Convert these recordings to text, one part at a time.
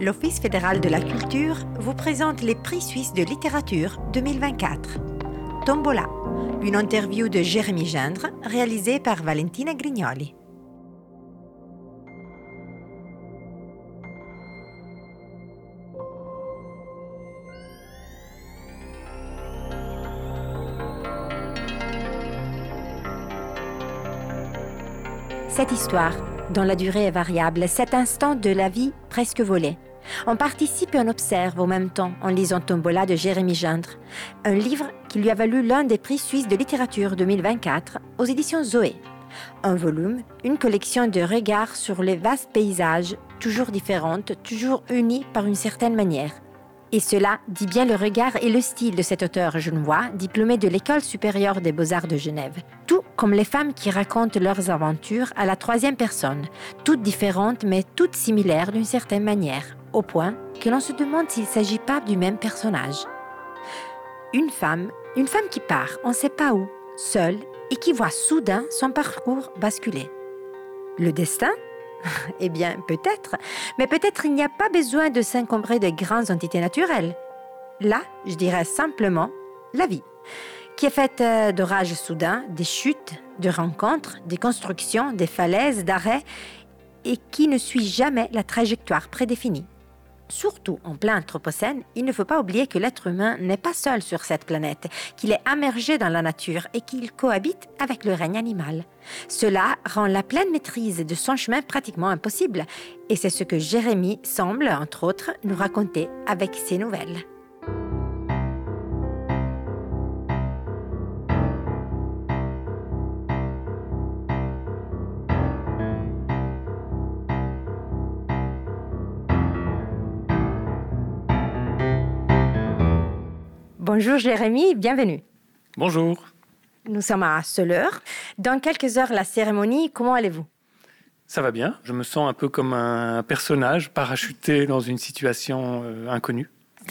l'Office fédéral de la culture vous présente les prix suisses de littérature 2024. Tombola, une interview de Jérémy Gendre réalisée par Valentina Grignoli. Cette histoire, dont la durée est variable, cet instant de la vie presque volé. On participe et on observe en même temps en lisant Tombola de Jérémy Gendre, un livre qui lui a valu l'un des prix suisses de littérature 2024 aux éditions Zoé. Un volume, une collection de regards sur les vastes paysages, toujours différentes, toujours unis par une certaine manière. Et cela dit bien le regard et le style de cet auteur genevois, diplômé de l'École supérieure des beaux-arts de Genève. Tout comme les femmes qui racontent leurs aventures à la troisième personne, toutes différentes mais toutes similaires d'une certaine manière, au point que l'on se demande s'il ne s'agit pas du même personnage. Une femme qui part, on ne sait pas où, seule, et qui voit soudain son parcours basculer. Le destin ? Eh bien, peut-être. Mais peut-être il n'y a pas besoin de s'encombrer de grandes entités naturelles. Là, je dirais simplement la vie, qui est faite d'orages soudains, des chutes, de rencontres, des constructions, des falaises, d'arrêts, et qui ne suit jamais la trajectoire prédéfinie. Surtout en plein Anthropocène, il ne faut pas oublier que l'être humain n'est pas seul sur cette planète, qu'il est immergé dans la nature et qu'il cohabite avec le règne animal. Cela rend la pleine maîtrise de son chemin pratiquement impossible. Et c'est ce que Jérémy semble, entre autres, nous raconter avec ses nouvelles. Bonjour Jérémy, bienvenue. Bonjour. Nous sommes à Soleure. Dans quelques heures, la cérémonie, comment allez-vous ? Ça va bien. Je me sens un peu comme un personnage parachuté dans une situation inconnue. Stressé ?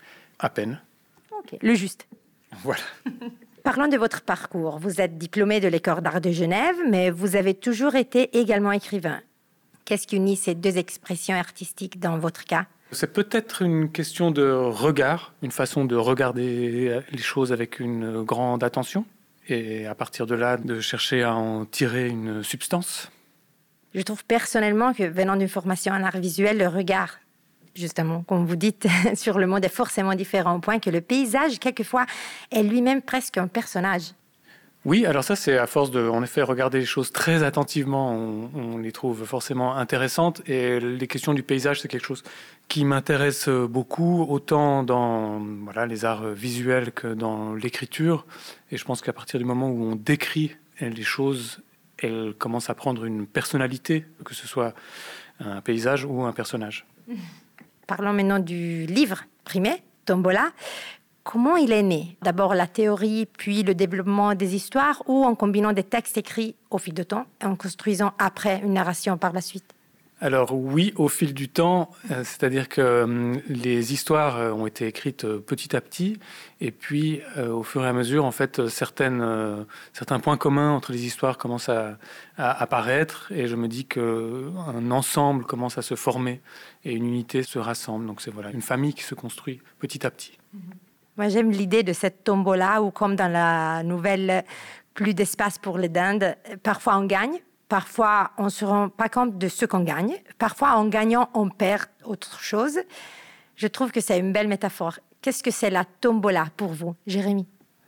À peine. Ok, le juste. Voilà. Parlons de votre parcours. Vous êtes diplômé de l'École d'art de Genève, mais vous avez toujours été également écrivain. Qu'est-ce qui unit ces deux expressions artistiques dans votre cas ? C'est peut-être une question de regard, une façon de regarder les choses avec une grande attention et à partir de là, de chercher à en tirer une substance. Je trouve personnellement que venant d'une formation en art visuel, le regard, justement, comme vous dites, sur le monde est forcément différent au point que le paysage, quelquefois, est lui-même presque un personnage. Oui, alors ça, c'est à force de, en effet, regarder les choses très attentivement, on les trouve forcément intéressantes. Et les questions du paysage, c'est quelque chose qui m'intéresse beaucoup, autant dans les arts visuels que dans l'écriture. Et je pense qu'à partir du moment où on décrit les choses, elles commencent à prendre une personnalité, que ce soit un paysage ou un personnage. Parlons maintenant du livre primé, Tombola. Comment il est né ? D'abord la théorie, puis le développement des histoires, ou en combinant des textes écrits au fil du temps et en construisant après une narration par la suite ? Alors oui, au fil du temps, c'est-à-dire que les histoires ont été écrites petit à petit, et puis au fur et à mesure, en fait, certains points communs entre les histoires commencent à apparaître, et je me dis qu'un ensemble commence à se former, et une unité se rassemble. Donc c'est une famille qui se construit petit à petit. Moi, j'aime l'idée de cette tombola où, comme dans la nouvelle Plus d'espace pour les dindes, parfois on gagne, parfois on ne se rend pas compte de ce qu'on gagne, parfois en gagnant, on perd autre chose. Je trouve que c'est une belle métaphore. Qu'est-ce que c'est la tombola pour vous, Jérémy ?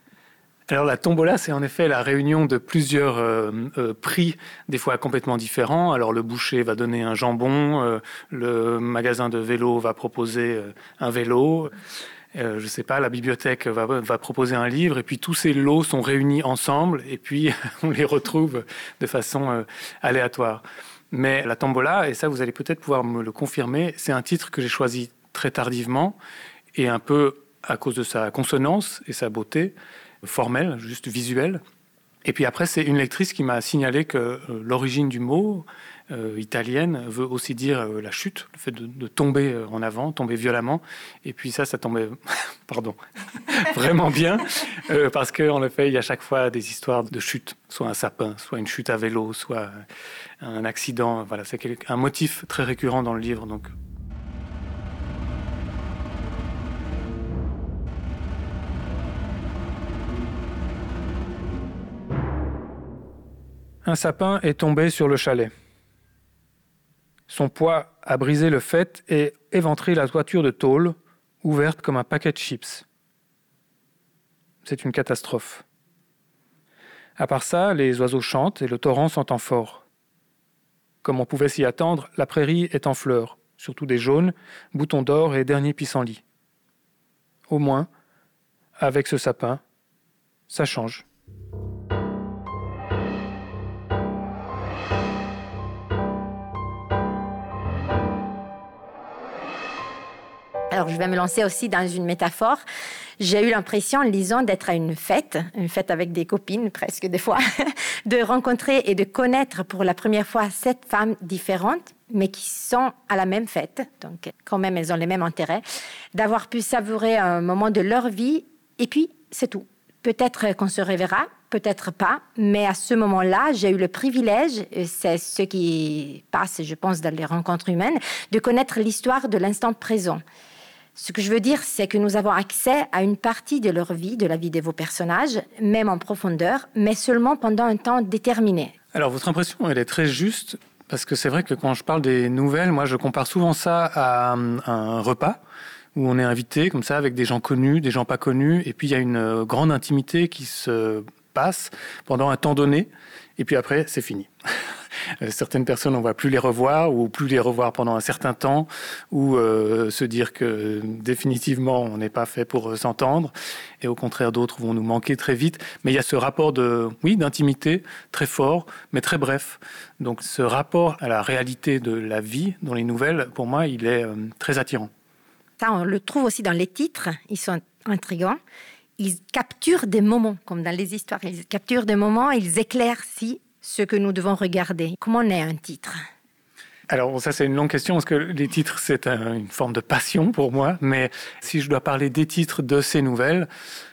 Alors la tombola, c'est en effet la réunion de plusieurs prix, des fois complètement différents. Alors le boucher va donner un jambon, le magasin de vélo va proposer un vélo. Je sais pas, la bibliothèque va proposer un livre, et puis tous ces lots sont réunis ensemble, et puis on les retrouve de façon aléatoire. Mais la tombola, et ça vous allez peut-être pouvoir me le confirmer, c'est un titre que j'ai choisi très tardivement, et un peu à cause de sa consonance et sa beauté formelle, juste visuelle. Et puis après, c'est une lectrice qui m'a signalé que l'origine du mot, italienne, veut aussi dire la chute, le fait de tomber en avant, tomber violemment. Et puis ça tombait vraiment bien, parce qu'en effet, il y a chaque fois des histoires de chute, soit un sapin, soit une chute à vélo, soit un accident. Voilà, c'est un motif très récurrent dans le livre. Donc. Un sapin est tombé sur le chalet. Son poids a brisé le faîte et éventré la toiture de tôle, ouverte comme un paquet de chips. C'est une catastrophe. À part ça, les oiseaux chantent et le torrent s'entend fort. Comme on pouvait s'y attendre, la prairie est en fleurs, surtout des jaunes, boutons d'or et derniers pissenlits. Au moins, avec ce sapin, ça change. Alors, je vais me lancer aussi dans une métaphore. J'ai eu l'impression, en lisant, d'être à une fête avec des copines, presque des fois, de rencontrer et de connaître pour la première fois 7 femmes différentes, mais qui sont à la même fête. Donc, quand même, elles ont les mêmes intérêts. D'avoir pu savourer un moment de leur vie, et puis, c'est tout. Peut-être qu'on se reverra, peut-être pas, mais à ce moment-là, j'ai eu le privilège, et c'est ce qui passe, je pense, dans les rencontres humaines, de connaître l'histoire de l'instant présent. Ce que je veux dire, c'est que nous avons accès à une partie de leur vie, de la vie de vos personnages, même en profondeur, mais seulement pendant un temps déterminé. Alors, votre impression, elle est très juste, parce que c'est vrai que quand je parle des nouvelles, moi, je compare souvent ça à un repas, où on est invité, comme ça, avec des gens connus, des gens pas connus, et puis il y a une grande intimité qui se passe pendant un temps donné, et puis après, c'est fini. Certaines personnes, on ne va plus les revoir, ou plus les revoir pendant un certain temps, ou se dire que définitivement, on n'est pas fait pour s'entendre, et au contraire, d'autres vont nous manquer très vite. Mais il y a ce rapport d'intimité très fort, mais très bref. Donc ce rapport à la réalité de la vie dans les nouvelles, pour moi, il est très attirant. Ça, on le trouve aussi dans les titres, ils sont intrigants. Ils capturent des moments, comme dans les histoires. Ils capturent des moments, ils éclaircissent ce que nous devons regarder. Comment naît un titre ? Alors ça, c'est une longue question, parce que les titres, c'est une forme de passion pour moi. Mais si je dois parler des titres de ces nouvelles,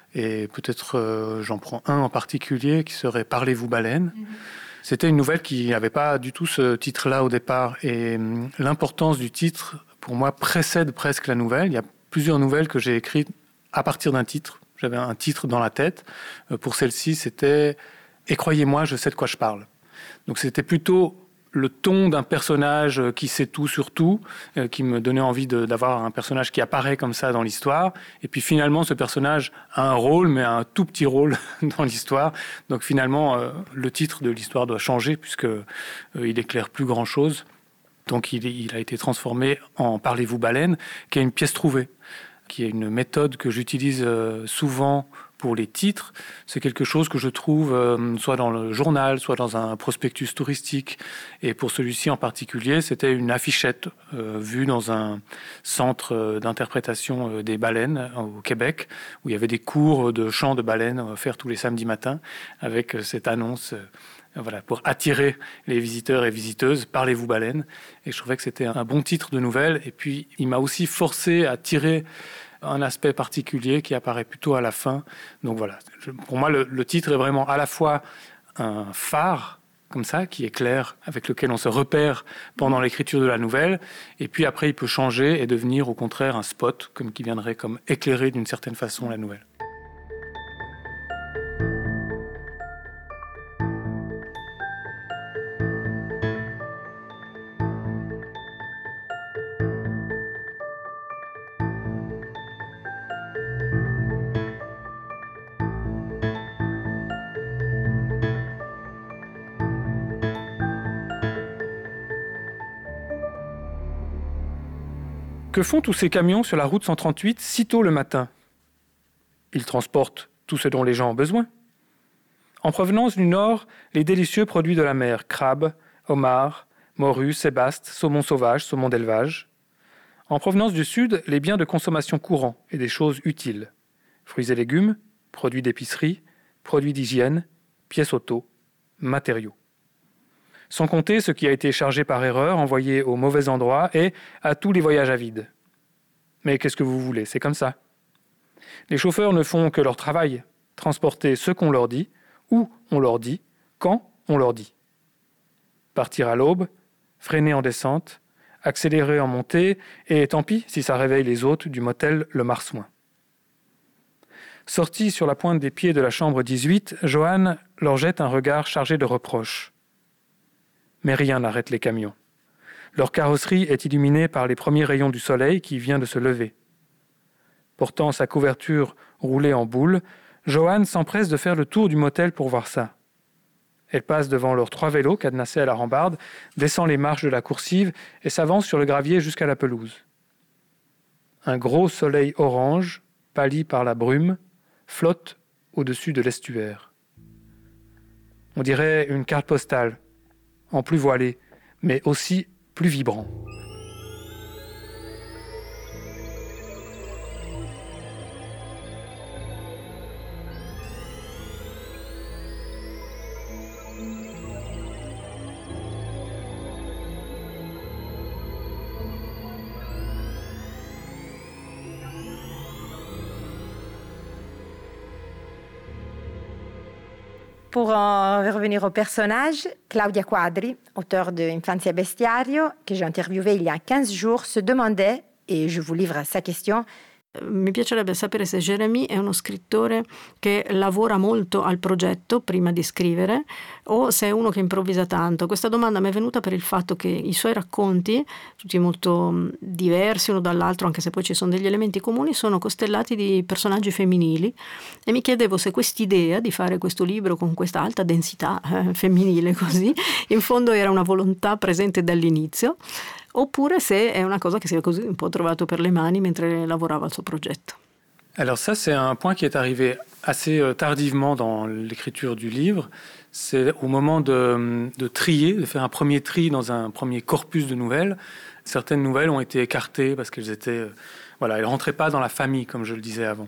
et peut-être j'en prends un en particulier, qui serait « Parlez-vous baleine ». C'était une nouvelle qui n'avait pas du tout ce titre-là au départ. Et l'importance du titre, pour moi, précède presque la nouvelle. Il y a plusieurs nouvelles que j'ai écrites à partir d'un titre. J'avais un titre dans la tête. Pour celle-ci, c'était « Et croyez-moi, je sais de quoi je parle ». Donc c'était plutôt le ton d'un personnage qui sait tout sur tout, qui me donnait envie d'avoir un personnage qui apparaît comme ça dans l'histoire. Et puis finalement, ce personnage a un rôle, mais un tout petit rôle dans l'histoire. Donc finalement, le titre de l'histoire doit changer, puisqu'il éclaire plus grand-chose. Donc il a été transformé en « Parlez-vous baleine », qui est une pièce trouvée, qui est une méthode que j'utilise souvent pour les titres. C'est quelque chose que je trouve soit dans le journal, soit dans un prospectus touristique. Et pour celui-ci en particulier, c'était une affichette vue dans un centre d'interprétation des baleines au Québec, où il y avait des cours de chant de baleines offerts tous les samedis matins, avec cette annonce pour attirer les visiteurs et visiteuses, « Parlez-vous baleine ». Et je trouvais que c'était un bon titre de nouvelle. Et puis, il m'a aussi forcé à tirer un aspect particulier qui apparaît plutôt à la fin. Donc voilà, pour moi, le titre est vraiment à la fois un phare, comme ça, qui est clair, avec lequel on se repère pendant l'écriture de la nouvelle. Et puis après, il peut changer et devenir au contraire un spot, qui viendrait comme éclairer d'une certaine façon la nouvelle. Que font tous ces camions sur la route 138 si tôt le matin ? Ils transportent tout ce dont les gens ont besoin. En provenance du nord, les délicieux produits de la mer, crabes, homards, morues, sébastes, saumon sauvage, saumon d'élevage. En provenance du sud, les biens de consommation courants et des choses utiles. Fruits et légumes, produits d'épicerie, produits d'hygiène, pièces auto, matériaux. Sans compter ce qui a été chargé par erreur, envoyé au mauvais endroit et à tous les voyages à vide. Mais qu'est-ce que vous voulez, c'est comme ça. Les chauffeurs ne font que leur travail, transporter ce qu'on leur dit, où on leur dit, quand on leur dit. Partir à l'aube, freiner en descente, accélérer en montée, et tant pis si ça réveille les hôtes du motel Le Marsouin. Sorti sur la pointe des pieds de la chambre 18, Johan leur jette un regard chargé de reproches. Mais rien n'arrête les camions. Leur carrosserie est illuminée par les premiers rayons du soleil qui vient de se lever. Portant sa couverture roulée en boule, Joanne s'empresse de faire le tour du motel pour voir ça. Elle passe devant leurs 3 vélos cadenassés à la rambarde, descend les marches de la coursive et s'avance sur le gravier jusqu'à la pelouse. Un gros soleil orange, pâli par la brume, flotte au-dessus de l'estuaire. On dirait une carte postale, en plus voilée, mais aussi plus vibrant. Pour en revenir au personnage, Claudia Quadri, auteure de Infanzia e Bestiario, que j'ai interviewé il y a 15 jours, se demandait, et je vous livre sa question: mi piacerebbe sapere se Jérémie è uno scrittore che lavora molto al progetto prima di scrivere o se è uno che improvvisa tanto. Questa domanda mi è venuta per il fatto che i suoi racconti, tutti molto diversi uno dall'altro, anche se poi ci sono degli elementi comuni, sono costellati di personaggi femminili e mi chiedevo se quest'idea di fare questo libro con questa alta densità femminile così, in fondo era una volontà presente dall'inizio, oppure se è una cosa che si è così un po' trovato per le mani mentre lavorava al suo progetto. Alors ça, c'est un point qui est arrivé assez tardivement dans l'écriture du livre. C'est au moment de trier, de faire un premier tri dans un premier corpus de nouvelles. Certaines nouvelles ont été écartées parce qu'elles étaient, elles rentraient pas dans la famille, comme je le disais avant.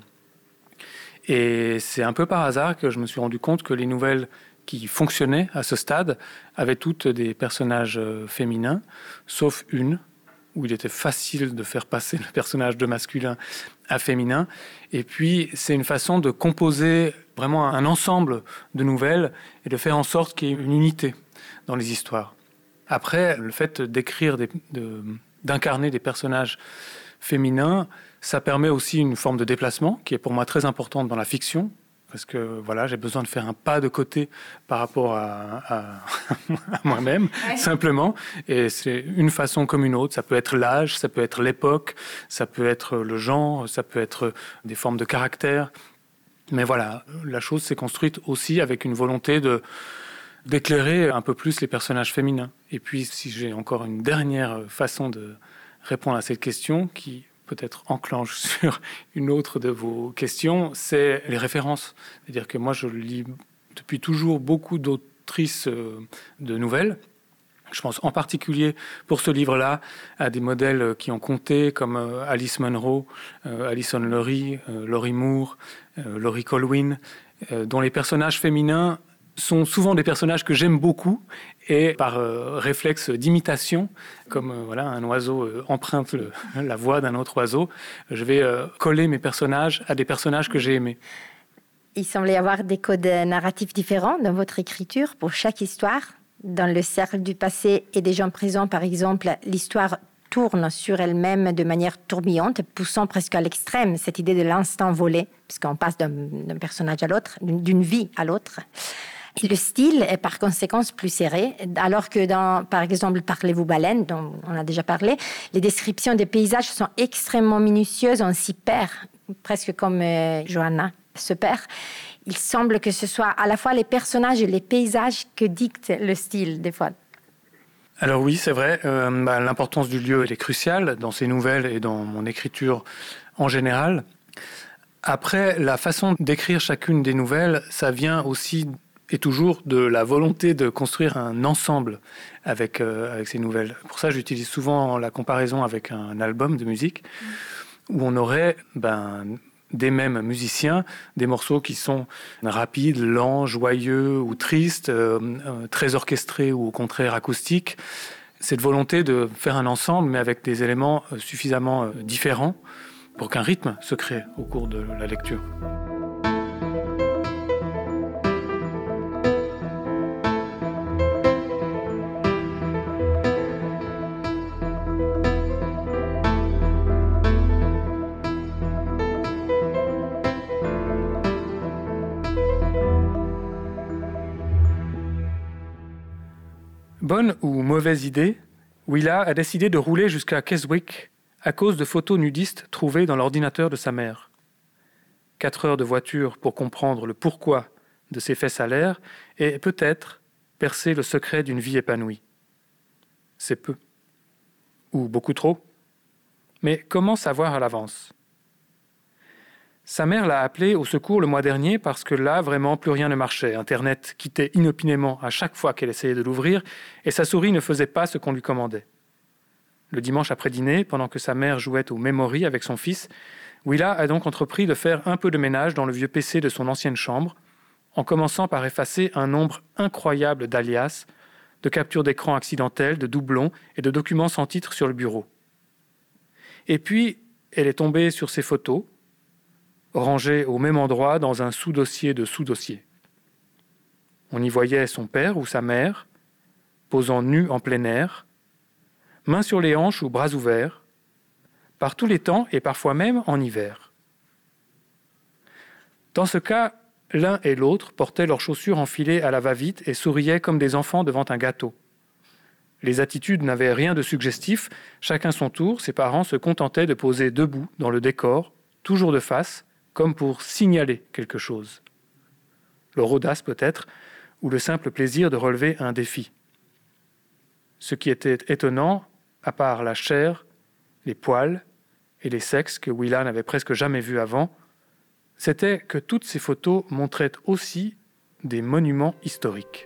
Et c'est un peu par hasard que je me suis rendu compte que les nouvelles qui fonctionnaient à ce stade avaient toutes des personnages féminins, sauf une, où il était facile de faire passer le personnage de masculin à féminin. Et puis, c'est une façon de composer vraiment un ensemble de nouvelles et de faire en sorte qu'il y ait une unité dans les histoires. Après, le fait d'écrire, d'incarner des personnages féminins, ça permet aussi une forme de déplacement qui est pour moi très importante dans la fiction. Parce que j'ai besoin de faire un pas de côté par rapport à moi-même, simplement. Et c'est une façon comme une autre. Ça peut être l'âge, ça peut être l'époque, ça peut être le genre, ça peut être des formes de caractère. Mais la chose s'est construite aussi avec une volonté d'éclairer un peu plus les personnages féminins. Et puis, si j'ai encore une dernière façon de répondre à cette question qui peut-être enclenche sur une autre de vos questions, c'est les références. C'est-à-dire que moi, je lis depuis toujours beaucoup d'autrices de nouvelles. Je pense en particulier pour ce livre-là à des modèles qui ont compté comme Alice Munro, Alison Lurie, Laurie Moore, Laurie Colwin, dont les personnages féminins sont souvent des personnages que j'aime beaucoup et par réflexe d'imitation, comme un oiseau emprunte la voix d'un autre oiseau, je vais coller mes personnages à des personnages que j'ai aimés. Il semble y avoir des codes narratifs différents dans votre écriture pour chaque histoire. Dans Le cercle du passé et des gens présents, par exemple, l'histoire tourne sur elle-même de manière tourbillante, poussant presque à l'extrême cette idée de l'instant volé, puisqu'on passe d'un personnage à l'autre, d'une vie à l'autre. Et le style est par conséquent plus serré, alors que dans, par exemple, Parlez-vous baleine, dont on a déjà parlé, les descriptions des paysages sont extrêmement minutieuses, on s'y perd, presque comme Johanna se perd. Il semble que ce soit à la fois les personnages et les paysages que dictent le style, des fois. Alors oui, c'est vrai, l'importance du lieu, elle est cruciale dans ces nouvelles et dans mon écriture en général. Après, la façon d'écrire chacune des nouvelles, ça vient aussi et toujours de la volonté de construire un ensemble avec ces nouvelles. Pour ça, j'utilise souvent la comparaison avec un album de musique où on aurait des mêmes musiciens, des morceaux qui sont rapides, lents, joyeux ou tristes, très orchestrés ou au contraire acoustiques. Cette volonté de faire un ensemble, mais avec des éléments suffisamment différents pour qu'un rythme se crée au cours de la lecture. Bonne ou mauvaise idée, Willa a décidé de rouler jusqu'à Keswick à cause de photos nudistes trouvées dans l'ordinateur de sa mère. 4 heures de voiture pour comprendre le pourquoi de ses faits salaires et peut-être percer le secret d'une vie épanouie. C'est peu. Ou beaucoup trop. Mais comment savoir à l'avance ? Sa mère l'a appelée au secours le mois dernier parce que là, vraiment, plus rien ne marchait. Internet quittait inopinément à chaque fois qu'elle essayait de l'ouvrir et sa souris ne faisait pas ce qu'on lui commandait. Le dimanche après-dîner, pendant que sa mère jouait au Memory avec son fils, Willa a donc entrepris de faire un peu de ménage dans le vieux PC de son ancienne chambre, en commençant par effacer un nombre incroyable d'alias, de captures d'écran accidentelles, de doublons et de documents sans titre sur le bureau. Et puis, elle est tombée sur ses photos, rangées au même endroit dans un sous-dossier de sous-dossier. On y voyait son père ou sa mère, posant nus en plein air, mains sur les hanches ou bras ouverts, par tous les temps et parfois même en hiver. Dans ce cas, l'un et l'autre portaient leurs chaussures enfilées à la va-vite et souriaient comme des enfants devant un gâteau. Les attitudes n'avaient rien de suggestif, chacun son tour, ses parents se contentaient de poser debout dans le décor, toujours de face, comme pour signaler quelque chose. Leur audace peut-être, ou le simple plaisir de relever un défi. Ce qui était étonnant, à part la chair, les poils et les sexes que Willa n'avait presque jamais vus avant, c'était que toutes ces photos montraient aussi des monuments historiques.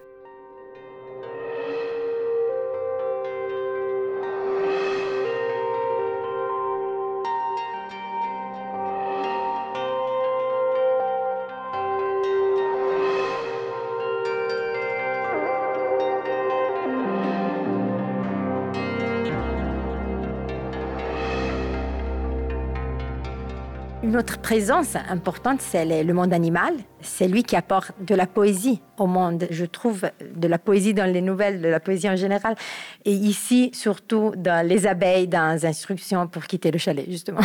Une autre présence importante, c'est le monde animal. C'est lui qui apporte de la poésie au monde. Je trouve de la poésie dans les nouvelles, de la poésie en général. Et ici, surtout dans les abeilles, dans les instructions pour quitter le chalet, justement.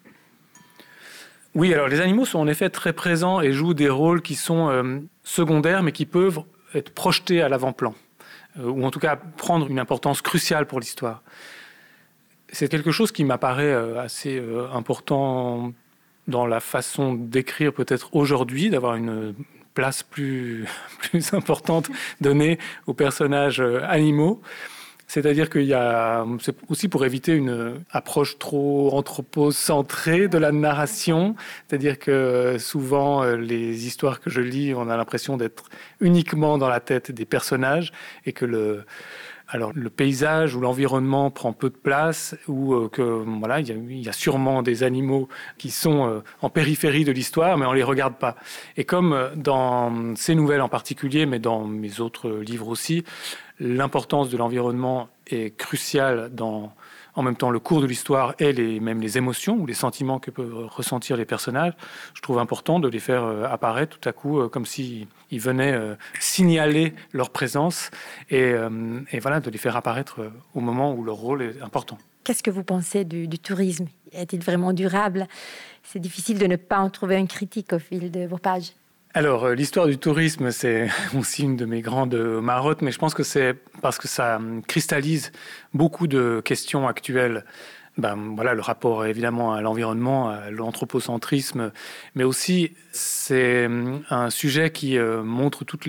Oui, alors les animaux sont en effet très présents et jouent des rôles qui sont secondaires, mais qui peuvent être projetés à l'avant-plan, ou en tout cas prendre une importance cruciale pour l'histoire. C'est quelque chose qui m'apparaît assez important dans la façon d'écrire peut-être aujourd'hui, d'avoir une place plus importante donnée aux personnages animaux. C'est-à-dire c'est aussi pour éviter une approche trop anthropocentrée de la narration. C'est-à-dire que souvent, les histoires que je lis, on a l'impression d'être uniquement dans la tête des personnages et que le paysage ou l'environnement prend peu de place, ou il y a sûrement des animaux qui sont en périphérie de l'histoire, mais on les regarde pas. Et comme dans ces nouvelles en particulier, mais dans mes autres livres aussi, l'importance de l'environnement est cruciale dans, en même temps, le cours de l'histoire et même les émotions ou les sentiments que peuvent ressentir les personnages. Je trouve important de les faire apparaître tout à coup comme s'ils venaient signaler leur présence et voilà, de les faire apparaître au moment où leur rôle est important. Qu'est-ce que vous pensez du tourisme ? Est-il vraiment durable ? C'est difficile de ne pas en trouver une critique au fil de vos pages. Alors, l'histoire du tourisme, c'est aussi une de mes grandes marottes, mais je pense que c'est parce que ça cristallise beaucoup de questions actuelles. Le rapport évidemment à l'environnement, à l'anthropocentrisme, mais aussi c'est un sujet qui montre toute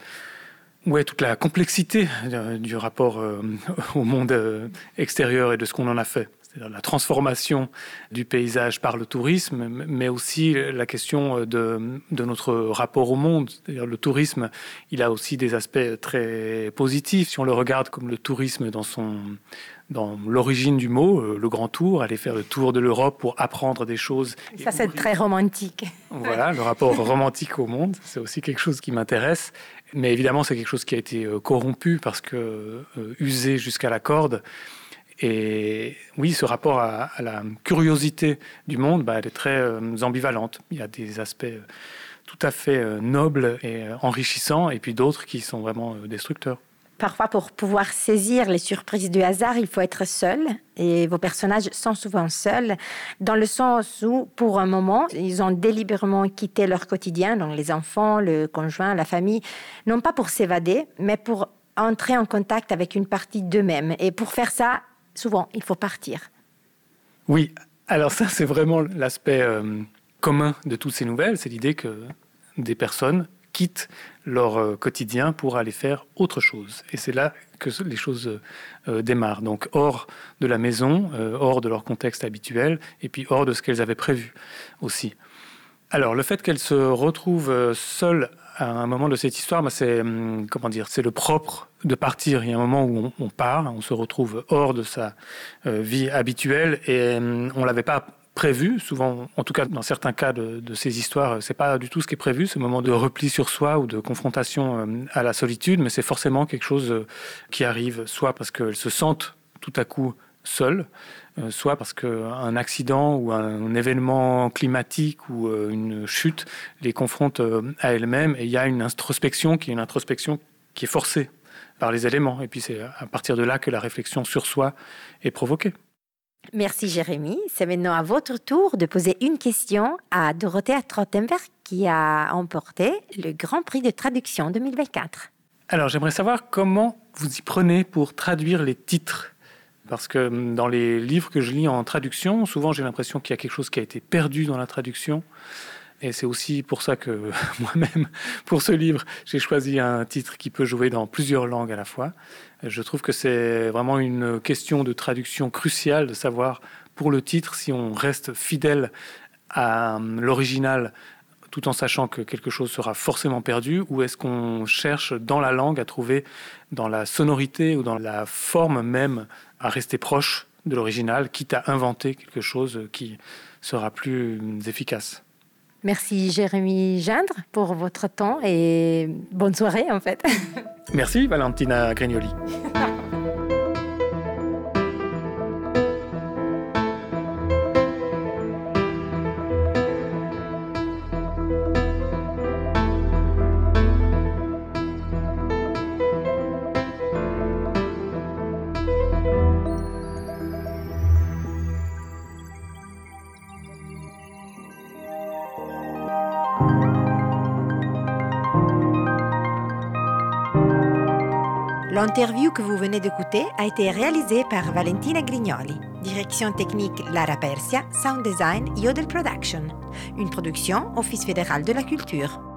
la complexité du rapport au monde extérieur et de ce qu'on en a fait. C'est-à-dire la transformation du paysage par le tourisme, mais aussi la question de notre rapport au monde. C'est-à-dire le tourisme, il a aussi des aspects très positifs. Si on le regarde comme le tourisme dans l'origine du mot, le grand tour, aller faire le tour de l'Europe pour apprendre des choses. Ça, c'est très romantique. Voilà, le rapport romantique au monde, c'est aussi quelque chose qui m'intéresse. Mais évidemment, c'est quelque chose qui a été corrompu parce que usé jusqu'à la corde. Et oui, ce rapport à la curiosité du monde, elle est très ambivalente. Il y a des aspects tout à fait nobles et enrichissants, et puis d'autres qui sont vraiment destructeurs. Parfois, pour pouvoir saisir les surprises du hasard, il faut être seul. Et vos personnages sont souvent seuls, dans le sens où, pour un moment, ils ont délibérément quitté leur quotidien, donc les enfants, le conjoint, la famille, non pas pour s'évader, mais pour entrer en contact avec une partie d'eux-mêmes. Et pour faire ça, souvent, il faut partir. Oui, alors ça, c'est vraiment l'aspect commun de toutes ces nouvelles. C'est l'idée que des personnes quittent leur quotidien pour aller faire autre chose. Et c'est là que les choses démarrent. Donc hors de la maison, hors de leur contexte habituel, et puis hors de ce qu'elles avaient prévu aussi. Alors le fait qu'elles se retrouvent seules à un moment de cette histoire, c'est le propre de partir. Il y a un moment où on part, on se retrouve hors de sa vie habituelle et on ne l'avait pas prévu. Souvent, en tout cas dans certains cas de ces histoires, c'est pas du tout ce qui est prévu, ce moment de repli sur soi ou de confrontation à la solitude, mais c'est forcément quelque chose qui arrive, soit parce qu'elles se sentent tout à coup seules, soit parce qu'un accident ou un événement climatique ou une chute les confronte à elles-mêmes, et il y a une introspection qui est forcée par les éléments. Et puis c'est à partir de là que la réflexion sur soi est provoquée. Merci Jérémy. C'est maintenant à votre tour de poser une question à Dorothea Trottenberg qui a emporté le Grand Prix de traduction 2024. Alors j'aimerais savoir comment vous y prenez pour traduire les titres. Parce que dans les livres que je lis en traduction, souvent j'ai l'impression qu'il y a quelque chose qui a été perdu dans la traduction. Et c'est aussi pour ça que moi-même, pour ce livre, j'ai choisi un titre qui peut jouer dans plusieurs langues à la fois. Je trouve que c'est vraiment une question de traduction cruciale, de savoir pour le titre si on reste fidèle à l'original tout en sachant que quelque chose sera forcément perdu, ou est-ce qu'on cherche dans la langue à trouver, dans la sonorité ou dans la forme même, à rester proche de l'original, quitte à inventer quelque chose qui sera plus efficace. Merci Jérémy Gindre pour votre temps et bonne soirée en fait. Merci Valentina Grignoli. L'interview que vous venez d'écouter a été réalisée par Valentina Grignoli. Direction technique Lara Persia, sound design Yodel Production. Une production Office fédéral de la culture.